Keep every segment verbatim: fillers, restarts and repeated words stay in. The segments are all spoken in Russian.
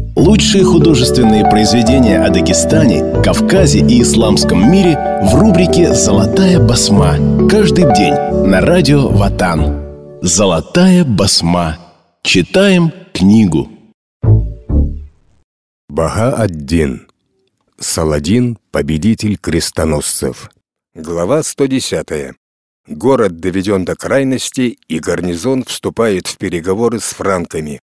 Лучшие художественные произведения о Дагестане, Кавказе и исламском мире в рубрике «Золотая басма». Каждый день на радио Ватан. «Золотая басма». Читаем книгу. Баха-ад-Дин. Саладин, победитель крестоносцев. Глава сто десятая. Город доведен до крайности, и гарнизон вступает в переговоры с франками.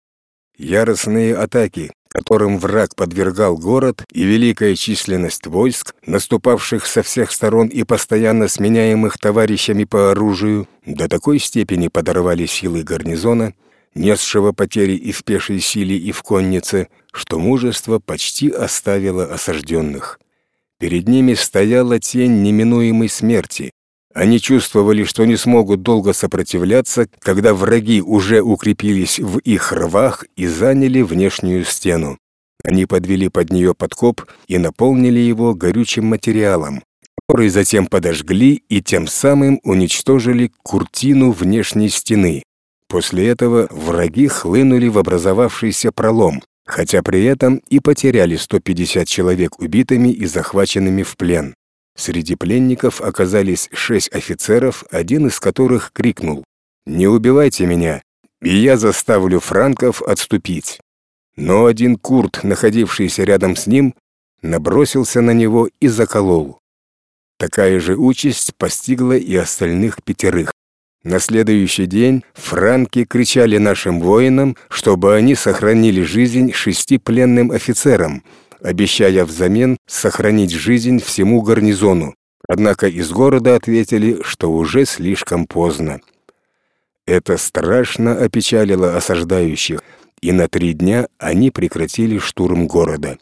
Яростные атаки, которым враг подвергал город, и великая численность войск, наступавших со всех сторон и постоянно сменяемых товарищами по оружию, до такой степени подорвали силы гарнизона, несшего потери и в пешей силе, и в коннице, что мужество почти оставило осажденных. Перед ними стояла тень неминуемой смерти. Они чувствовали, что не смогут долго сопротивляться, когда враги уже укрепились в их рвах и заняли внешнюю стену. Они подвели под нее подкоп и наполнили его горючим материалом, который затем подожгли и тем самым уничтожили куртину внешней стены. После этого враги хлынули в образовавшийся пролом, хотя при этом и потеряли сто пятьдесят человек убитыми и захваченными в плен. Среди пленников оказались шесть офицеров, один из которых крикнул: «Не убивайте меня, и я заставлю франков отступить». Но один курд, находившийся рядом с ним, набросился на него и заколол. Такая же участь постигла и остальных пятерых. На следующий день франки кричали нашим воинам, чтобы они сохранили жизнь шести пленным офицерам, обещая взамен сохранить жизнь всему гарнизону. Однако из города ответили, что уже слишком поздно. Это страшно опечалило осаждающих, и на три дня они прекратили штурм города.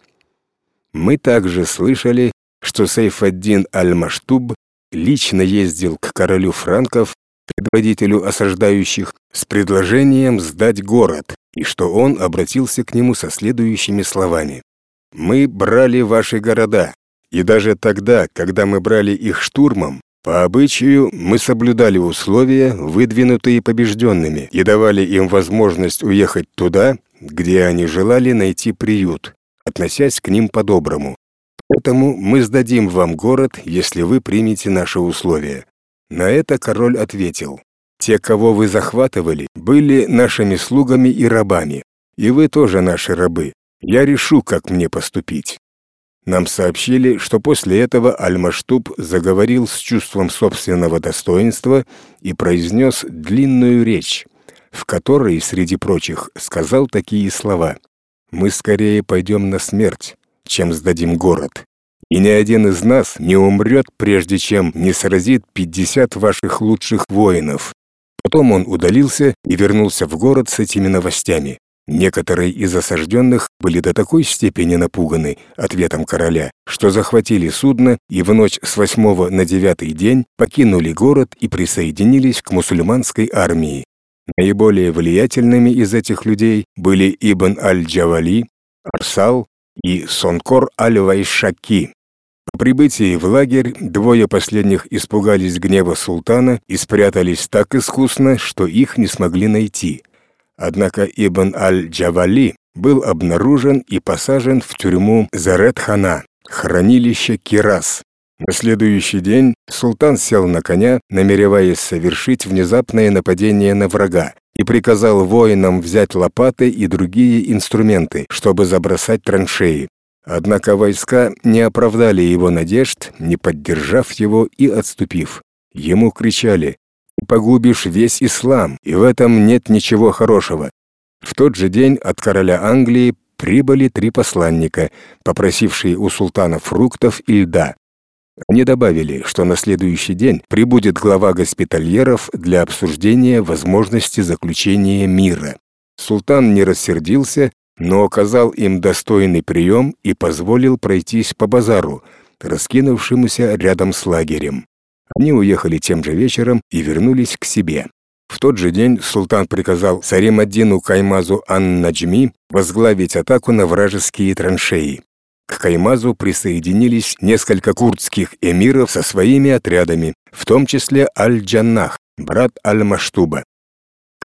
Мы также слышали, что Сайф-ад-Дин аль-Маштуб лично ездил к королю франков, предводителю осаждающих, с предложением сдать город, и что он обратился к нему со следующими словами: «Мы брали ваши города, и даже тогда, когда мы брали их штурмом, по обычаю мы соблюдали условия, выдвинутые побежденными, и давали им возможность уехать туда, где они желали найти приют, относясь к ним по-доброму. Поэтому мы сдадим вам город, если вы примете наши условия». На это король ответил: «Те, кого вы захватывали, были нашими слугами и рабами, и вы тоже наши рабы. Я решу, как мне поступить». Нам сообщили, что после этого Аль-Маштуб заговорил с чувством собственного достоинства и произнес длинную речь, в которой, среди прочих, сказал такие слова: «Мы скорее пойдем на смерть, чем сдадим город. И ни один из нас не умрет, прежде чем не сразит пятьдесят ваших лучших воинов». Потом он удалился и вернулся в город с этими новостями. Некоторые из осажденных были до такой степени напуганы ответом короля, что захватили судно и в ночь с восьмого на девятый день покинули город и присоединились к мусульманской армии. Наиболее влиятельными из этих людей были Ибн аль-Джавали, Арсал и Сонкор аль-Вайшаки. По прибытии в лагерь двое последних испугались гнева султана и спрятались так искусно, что их не смогли найти. Однако Ибн аль-Джавали был обнаружен и посажен в тюрьму Зарет-хана, хранилище Кирас. На следующий день султан сел на коня, намереваясь совершить внезапное нападение на врага, и приказал воинам взять лопаты и другие инструменты, чтобы забросать траншеи. Однако войска не оправдали его надежд, не поддержав его и отступив. Ему кричали: «Ты погубишь весь ислам, и в этом нет ничего хорошего». В тот же день от короля Англии прибыли три посланника, попросившие у султана фруктов и льда. Они добавили, что на следующий день прибудет глава госпитальеров для обсуждения возможности заключения мира. Султан не рассердился, но оказал им достойный прием и позволил пройтись по базару, раскинувшемуся рядом с лагерем. Они уехали тем же вечером и вернулись к себе. В тот же день султан приказал Сарим-ад-Дину Каймазу ан-Наджми возглавить атаку на вражеские траншеи. К Каймазу присоединились несколько курдских эмиров со своими отрядами, в том числе Аль-Джаннах, брат Аль-Маштуба.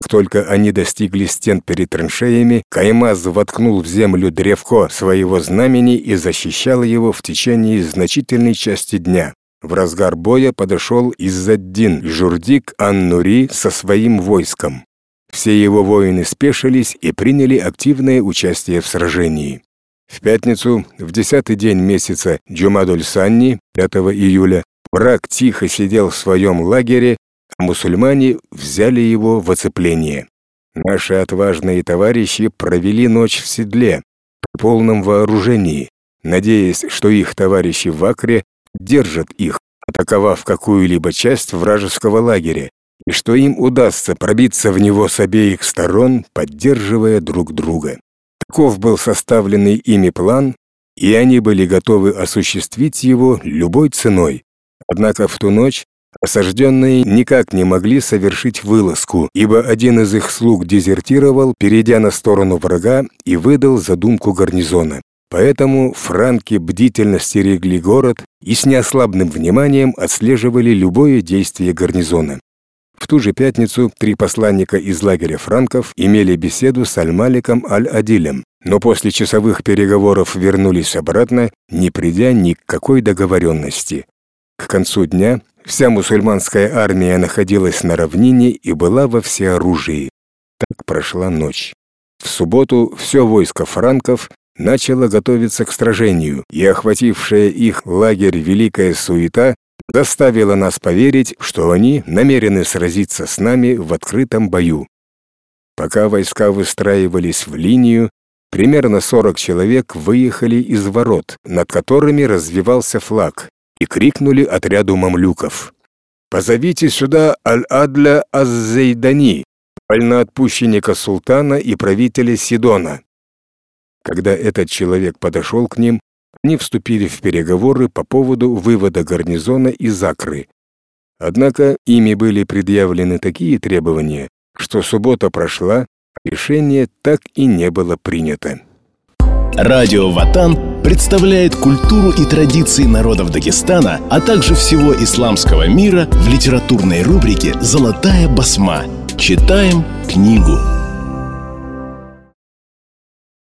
Как только они достигли стен перед траншеями, Каймаз воткнул в землю древко своего знамени и защищал его в течение значительной части дня. В разгар боя подошел Иззад-Дин Журдик ан-Нури со своим войском. Все его воины спешились и приняли активное участие в сражении. В пятницу, в десятый день месяца Джумадуль-Санни, пятого июля, враг тихо сидел в своем лагере, а мусульмане взяли его в оцепление. Наши отважные товарищи провели ночь в седле, при полном вооружении, надеясь, что их товарищи в Акре держат их, атаковав какую-либо часть вражеского лагеря, и что им удастся пробиться в него с обеих сторон, поддерживая друг друга. Таков был составленный ими план, и они были готовы осуществить его любой ценой. Однако в ту ночь осажденные никак не могли совершить вылазку, ибо один из их слуг дезертировал, перейдя на сторону врага, и выдал задумку гарнизона. Поэтому франки бдительно стерегли город и с неослабным вниманием отслеживали любое действие гарнизона. В ту же пятницу три посланника из лагеря франков имели беседу с Аль-Маликом Аль-Адилем, но после часовых переговоров вернулись обратно, не придя ни к какой договоренности. К концу дня вся мусульманская армия находилась на равнине и была во всеоружии. Так прошла ночь. В субботу все войско франков начало готовиться к сражению, и охватившая их лагерь великая суета заставила нас поверить, что они намерены сразиться с нами в открытом бою. Пока войска выстраивались в линию, примерно сорок человек выехали из ворот, над которыми развевался флаг, и крикнули отряду мамлюков: «Позовите сюда Аль-Адля Аз-Зейдани, вольноотпущенника султана и правителя Сидона». Когда этот человек подошел к ним, они вступили в переговоры по поводу вывода гарнизона из Акры. Однако ими были предъявлены такие требования, что суббота прошла, а решение так и не было принято. Радио Ватан представляет культуру и традиции народов Дагестана, а также всего исламского мира в литературной рубрике «Золотая басма». Читаем книгу.